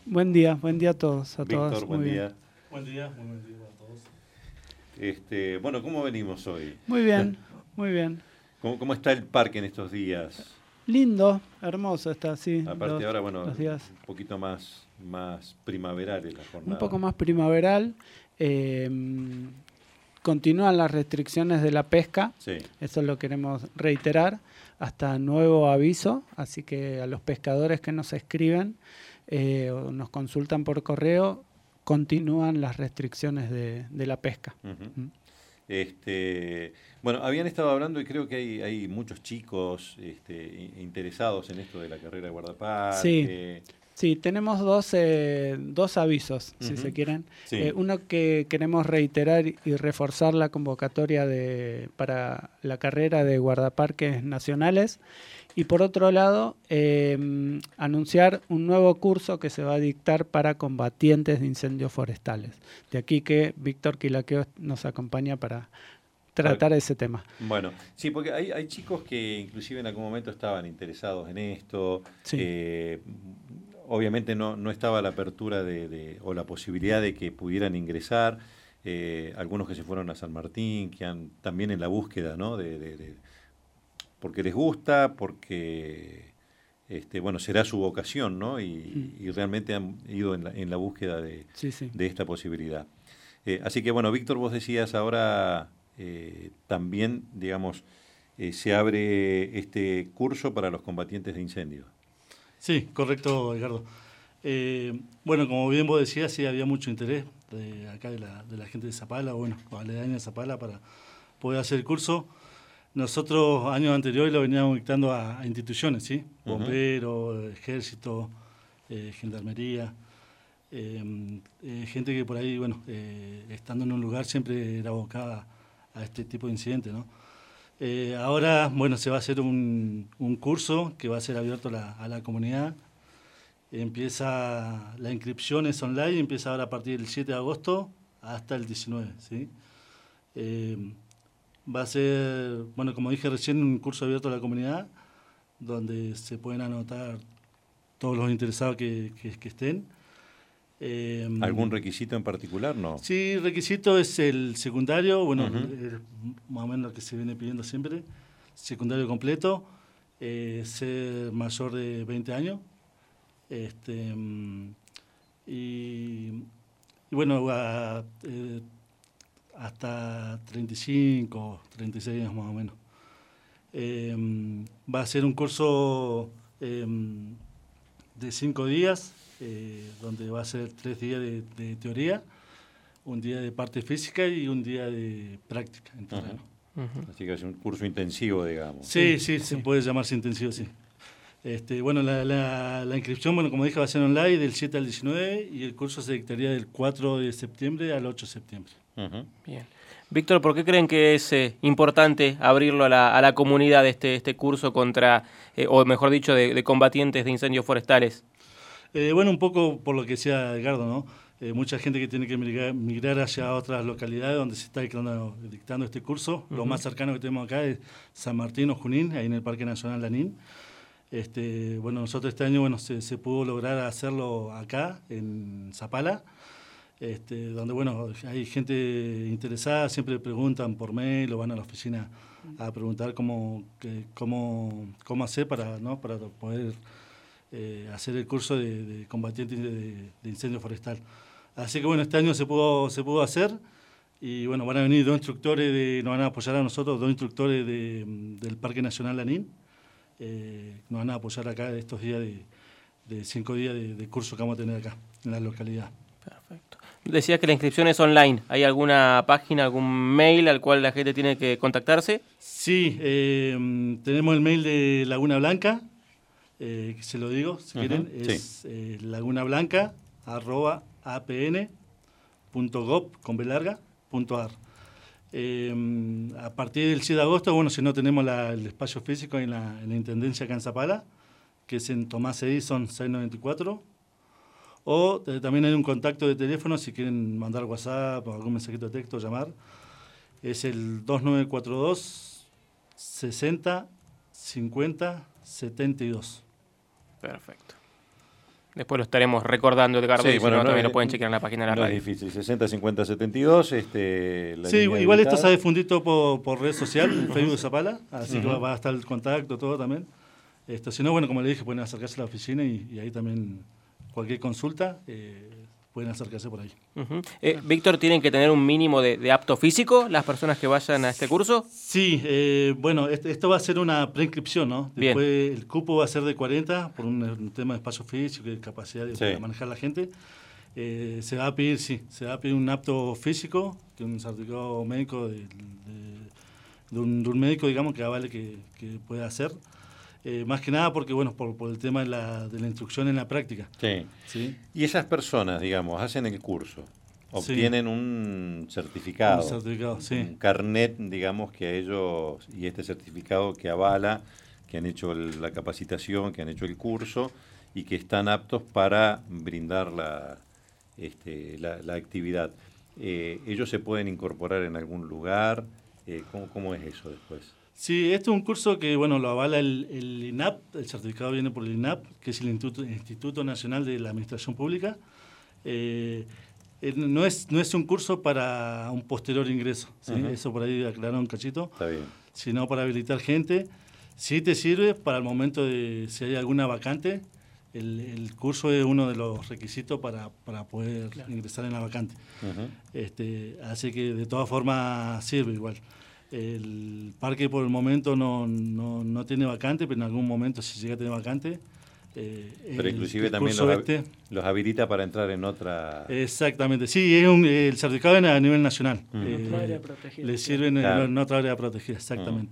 Buen día a todos, Víctor, todas. buen Muy día. bien. Buen día, muy buen día a todos. Bueno, ¿cómo venimos hoy? Muy bien, muy bien. ¿Cómo está el parque en estos días? Lindo, hermoso está, sí. Aparte ahora, bueno, los días. un poquito más primaverales la jornada. Un poco más primaveral. Continúan las restricciones de la pesca. Sí. Eso lo queremos reiterar hasta nuevo aviso. Así que a los pescadores que nos escriben o nos consultan por correo, continúan las restricciones de la pesca. Uh-huh. Bueno, habían estado hablando y creo que hay muchos chicos interesados en esto de la carrera de guardaparque. Sí, tenemos dos avisos, uh-huh. si se quieren. Sí. Uno que queremos reiterar y reforzar la convocatoria para la carrera de guardaparques nacionales. Y por otro lado, anunciar un nuevo curso que se va a dictar para combatientes de incendios forestales. De aquí que Víctor Quilaqueo nos acompaña para tratar ese tema. Bueno, sí, porque hay chicos que inclusive en algún momento estaban interesados en esto. Sí. Obviamente no estaba la apertura o la posibilidad de que pudieran ingresar. Algunos que se fueron a San Martín, que han también en la búsqueda, ¿no? Porque les gusta, porque bueno, será su vocación, ¿no? Y realmente han ido en la búsqueda de esta posibilidad. Así que bueno, Víctor, vos decías ahora también, digamos, se abre este curso para los combatientes de incendios. Sí, correcto, Edgardo. Bueno, como bien vos decías, sí había mucho interés acá de la gente de Zapala, bueno, aledaña de Zapala, para poder hacer el curso. Nosotros, años anteriores, lo veníamos dictando a instituciones, ¿sí? Bomberos, ejército, gendarmería, gente que por ahí, bueno, estando en un lugar siempre era abocada a este tipo de incidentes, ¿no? Ahora, bueno, se va a hacer un curso que va a ser abierto a la comunidad. Empieza, la inscripción es online, empieza ahora a partir del 7 de agosto hasta el 19, ¿sí? Va a ser, bueno, como dije recién, un curso abierto a la comunidad, donde se pueden anotar todos los interesados que estén. ¿Algún requisito en particular? No. Sí, el requisito es el secundario, bueno, más o menos lo que se viene pidiendo siempre, secundario completo, ser mayor de 20 años, y bueno, hasta 35, 36 años más o menos. Va a ser un curso de 5 días, donde va a ser 3 días de teoría, un día de parte física y un día de práctica en terreno. Así que es un curso intensivo, digamos. Sí, se puede llamarse intensivo, sí. Bueno, la inscripción, bueno, como dije, va a ser online del 7 al 19 y el curso se dictaría del 4 de septiembre al 8 de septiembre. Bien. Víctor, ¿por qué creen que es importante abrirlo a la comunidad este curso contra, o mejor dicho, de combatientes de incendios forestales? Bueno, un poco por lo que decía Edgardo, ¿no? Mucha gente que tiene que migrar hacia otras localidades donde se está dictando este curso. Lo más cercano que tenemos acá es San Martín o Junín, ahí en el Parque Nacional Lanín. Bueno, nosotros este año se pudo lograr hacerlo acá, en Zapala, donde bueno, hay gente interesada, siempre preguntan por mail o van a la oficina a preguntar cómo hacer para poder hacer el curso de combatiente de incendio forestal. Así que bueno, este año se pudo hacer y bueno, van a venir nos van a apoyar a nosotros, 2 instructores del Parque Nacional Lanín. Nos van a apoyar acá estos días de 5 días de curso que vamos a tener acá en la localidad. Perfecto. Decías que la inscripción es online. ¿Hay alguna página, algún mail al cual la gente tiene que contactarse? Sí, tenemos el mail de Laguna Blanca, se lo digo si quieren, es lagunablanca@apn.gov.ar. A partir del 7 de agosto, bueno, si no tenemos el espacio físico en la Intendencia acá en Zapala, que es en Tomás Edison 694, o también hay un contacto de teléfono si quieren mandar WhatsApp o algún mensajito de texto, llamar, es el 2942 60 50 72. Perfecto. Después lo estaremos recordando, Edgardo, Sí, y bueno, si no, también es- lo pueden chequear en la página de la No es radio. difícil, 60 50 72, la Sí, línea igual esto habilitada. se ha difundido por redes sociales, en Facebook de Zapala, así que Ujú. va a estar el contacto, todo también. Si no, bueno, como le dije, pueden acercarse a la oficina y ahí también cualquier consulta pueden acercarse por ahí. Ujú. Víctor, ¿tienen que tener un mínimo de apto físico las personas que vayan a este curso? Sí, bueno, esto va a ser una preinscripción, ¿no? Bien. Después el cupo va a ser de 40 por un tema de espacio físico y de capacidad Sí. para manejar la gente. Se va a pedir un apto físico, que un certificado médico de un médico, digamos, que avale que pueda hacer. Más que nada porque, bueno, por el tema de la instrucción en la práctica. Sí. ¿Sí? Y esas personas, digamos, hacen el curso, obtienen un certificado, Un certificado, sí. un carnet, digamos, que a ellos, y este certificado que avala que han hecho la capacitación, que han hecho el curso y que están aptos para brindar la actividad. ¿Ellos se pueden incorporar en algún lugar? ¿Cómo es eso después? Sí, este es un curso que, bueno, lo avala el INAP, el certificado viene por el INAP, que es el Instituto Nacional de la Administración Pública. No es un curso para un posterior ingreso, ¿sí? Ujú. Eso por ahí aclararon un cachito, Está bien. sino para habilitar gente. Sí te sirve para el momento de si hay alguna vacante. El curso es uno de los requisitos para poder ingresar en la vacante. Ujú. Así que de todas formas sirve igual. El parque por el momento no tiene vacante, pero en algún momento si llega a tener vacante. Pero inclusive también curso los habilita para entrar en otra... Exactamente, sí, es el certificado es a nivel nacional. Ujú. En otra área protegida. Le sirven Claro. en otra área protegida, exactamente.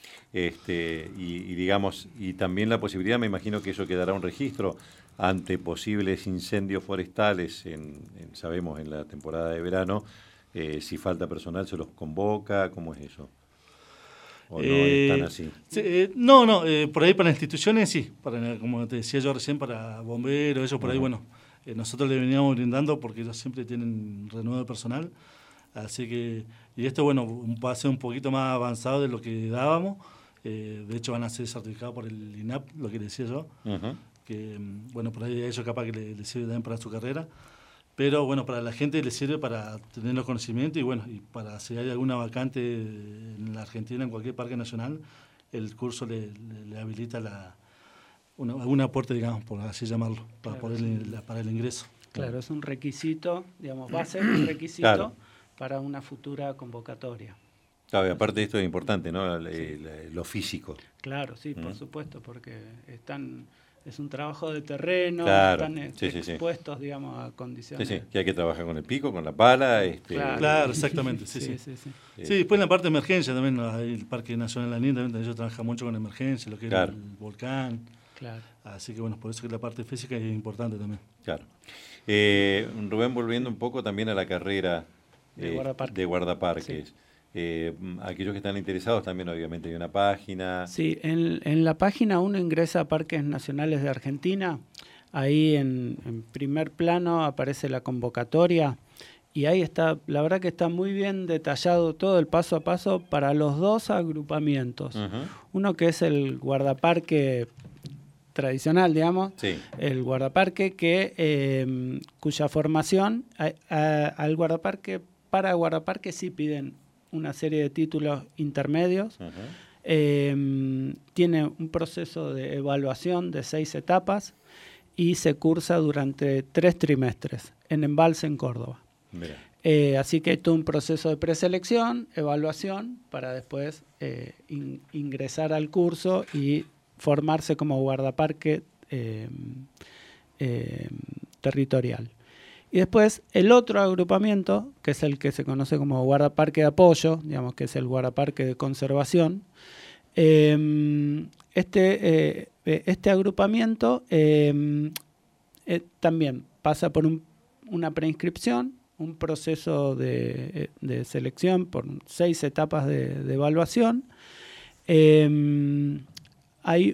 y digamos, y también la posibilidad, me imagino que eso quedará un registro ante posibles incendios forestales, sabemos, en la temporada de verano, si falta personal se los convoca, ¿cómo es eso? ¿O no es tan así? Sí, por ahí para instituciones sí, como te decía yo recién, para bomberos, ellos por ahí, bueno, nosotros le veníamos brindando porque ellos siempre tienen renuevo de personal, así que, y esto, bueno, va a ser un poquito más avanzado de lo que dábamos, de hecho van a ser certificados por el INAP, lo que decía yo, Ujú. que, bueno, por ahí a ellos capaz que les sirve también para su carrera, pero bueno, para la gente les sirve para tener los conocimientos y bueno, y para si hay alguna vacante en la Argentina, en cualquier parque nacional, el curso le habilita un aporte, digamos, por así llamarlo, para, Claro, para el ingreso. Claro, es un requisito, digamos, va a ser un requisito Claro. para una futura convocatoria. Claro, y aparte de esto es importante, ¿no? Lo físico. Claro, sí, por supuesto, porque es un trabajo de terreno, Claro, están sí, sí, sí. expuestos, digamos, a Sí, condiciones. sí, que hay que trabajar con el pico, con la pala. Claro, exactamente, sí. Sí. Sí, después en la parte de emergencia también, el Parque Nacional Lanín también ellos trabajan mucho con emergencia, lo que Claro. es el volcán. Claro. Así que bueno, por eso que la parte física es importante también. Claro. Rubén, volviendo un poco también a la carrera De de guardaparques. Aquellos que están interesados también obviamente hay una página. Sí, en la página uno ingresa a Parques Nacionales de Argentina, ahí en primer plano aparece la convocatoria y ahí está, la verdad que está muy bien detallado todo el paso a paso para los dos agrupamientos. Ujú. Uno que es el guardaparque tradicional, digamos, Sí. el guardaparque cuya formación al guardaparque, para guardaparque sí piden una serie de títulos intermedios. Ujú. Tiene un proceso de evaluación de 6 etapas y se cursa durante 3 trimestres en Embalse, en Córdoba. Mira. Así que hay todo un proceso de preselección, evaluación, para después ingresar al curso y formarse como guardaparque territorial. Y después el otro agrupamiento, que es el que se conoce como guardaparque de apoyo, digamos que es el guardaparque de conservación, este agrupamiento también pasa por una preinscripción, un proceso de selección por 6 etapas de evaluación. Hay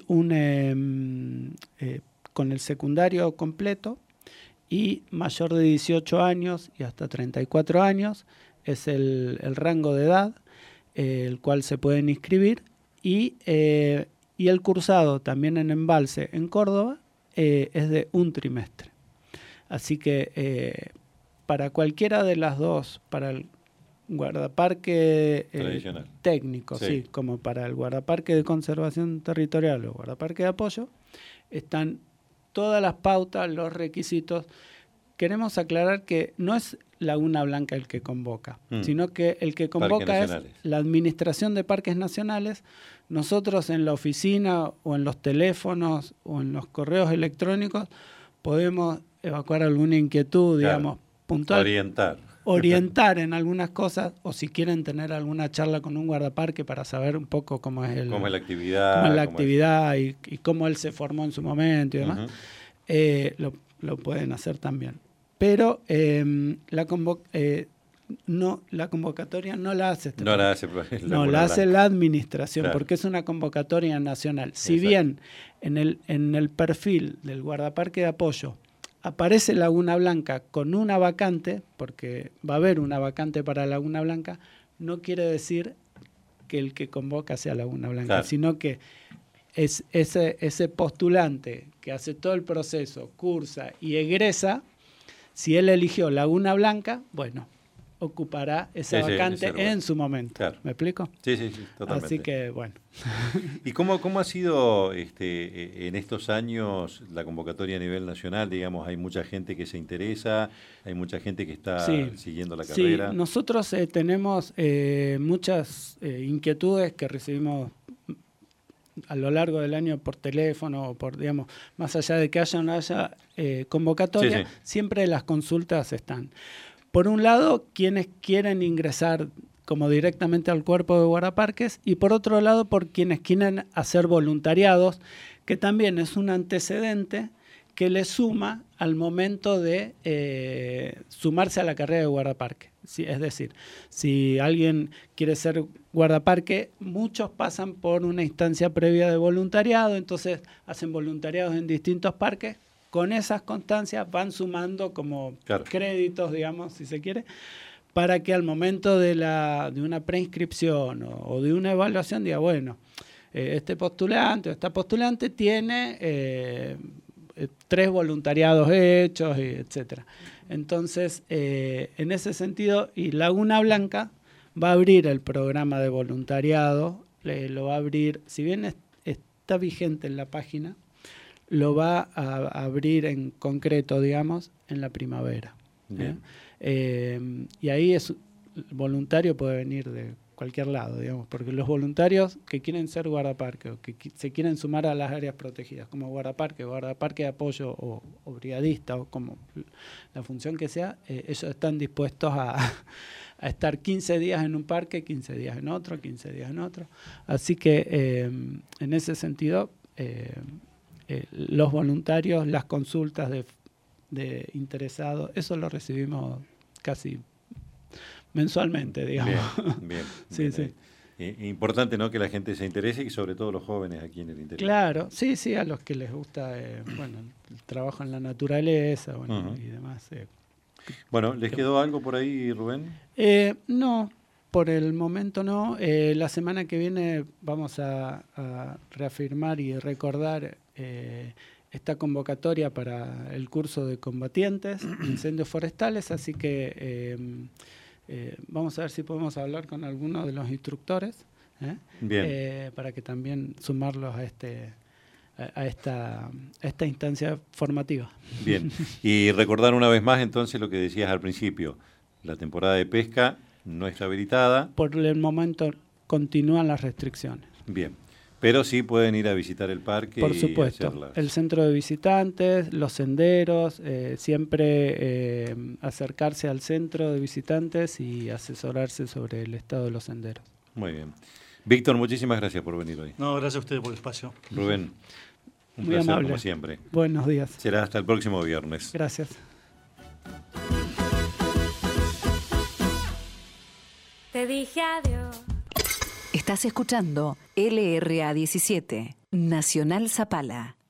con el secundario completo y mayor de 18 años y hasta 34 años es el rango de edad el cual se pueden inscribir y el cursado también en Embalse en Córdoba es de un trimestre. Así que para cualquiera de las dos, para el guardaparque técnico, sí, como para el guardaparque de conservación territorial o guardaparque de apoyo, están todas las pautas, los requisitos. Queremos aclarar que no es Laguna Blanca el que convoca, sino que el que convoca es la Administración de Parques Nacionales. Nosotros en la oficina o en los teléfonos o en los correos electrónicos podemos evacuar alguna inquietud, digamos, puntual. Orientar en algunas cosas, o si quieren tener alguna charla con un guardaparque para saber un poco cómo es la actividad y cómo él se formó en su momento y demás, lo pueden hacer también. Pero la convocatoria no la hace la hace la administración, claro, porque es una convocatoria nacional. Si bien en el perfil del guardaparque de apoyo aparece Laguna Blanca con una vacante, porque va a haber una vacante para Laguna Blanca, no quiere decir que el que convoca sea Laguna Blanca, claro, sino que es ese postulante que hace todo el proceso, cursa y egresa. Si él eligió Laguna Blanca, bueno, ocupará esa vacante en su momento. Claro. ¿Me explico? Sí, totalmente. Así que, bueno. ¿Y cómo ha sido en estos años la convocatoria a nivel nacional? Digamos, hay mucha gente que se interesa, hay mucha gente que está siguiendo la carrera. Sí, nosotros tenemos muchas inquietudes que recibimos a lo largo del año por teléfono o por, digamos, más allá de que haya o no haya convocatoria, siempre las consultas están. Por un lado, quienes quieren ingresar como directamente al cuerpo de guardaparques, y por otro lado, por quienes quieren hacer voluntariados, que también es un antecedente que le suma al momento de sumarse a la carrera de guardaparque. Sí, es decir, si alguien quiere ser guardaparque, muchos pasan por una instancia previa de voluntariado, entonces hacen voluntariados en distintos parques. Con esas constancias van sumando como créditos, digamos, si se quiere, para que al momento de una preinscripción o de una evaluación diga, bueno, este postulante o esta postulante tiene 3 voluntariados hechos, etcétera. Entonces, en ese sentido, y Laguna Blanca va a abrir el programa de voluntariado, lo va a abrir, si bien está vigente en la página, lo va a abrir en concreto, digamos, en la primavera. Y ahí el voluntario puede venir de cualquier lado, digamos, porque los voluntarios que quieren ser guardaparque o que se quieren sumar a las áreas protegidas, como guardaparque de apoyo o brigadista, o como la función que sea, ellos están dispuestos a estar 15 días en un parque, 15 días en otro, 15 días en otro. Así que en ese sentido, los voluntarios, las consultas de interesados, eso lo recibimos casi mensualmente, digamos. Bien. Sí. Importante, ¿no?, que la gente se interese y sobre todo los jóvenes aquí en el interior. Claro, sí, a los que les gusta el trabajo en la naturaleza y demás. Bueno, ¿les quedó algo por ahí, Rubén? No, por el momento no. La semana que viene vamos a reafirmar y recordar esta convocatoria para el curso de combatientes de incendios forestales, así que vamos a ver si podemos hablar con alguno de los instructores para que también sumarlos a esta instancia formativa. Bien, y recordar una vez más entonces lo que decías al principio, la temporada de pesca no está habilitada. Por el momento continúan las restricciones. Bien, pero sí pueden ir a visitar el parque. Por supuesto, el centro de visitantes, los senderos, siempre acercarse al centro de visitantes y asesorarse sobre el estado de los senderos. Muy bien. Víctor, muchísimas gracias por venir hoy. No, gracias a ustedes por el espacio. Rubén, un muy placer amable, como siempre. Buenos días. Será hasta el próximo viernes. Gracias. Te dije adiós. Estás escuchando LRA 17, Nacional Zapala.